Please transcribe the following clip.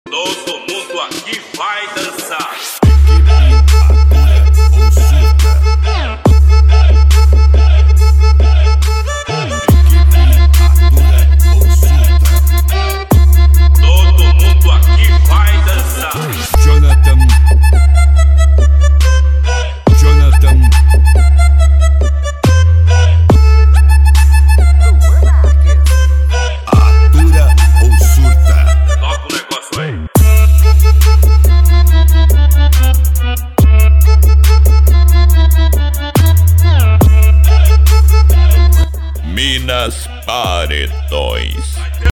Todo mundo aqui vai dançar. Todo mundo aqui vai dançar. Jonathan, atura ou surta? Toca o negócio aí. Minas Paredões.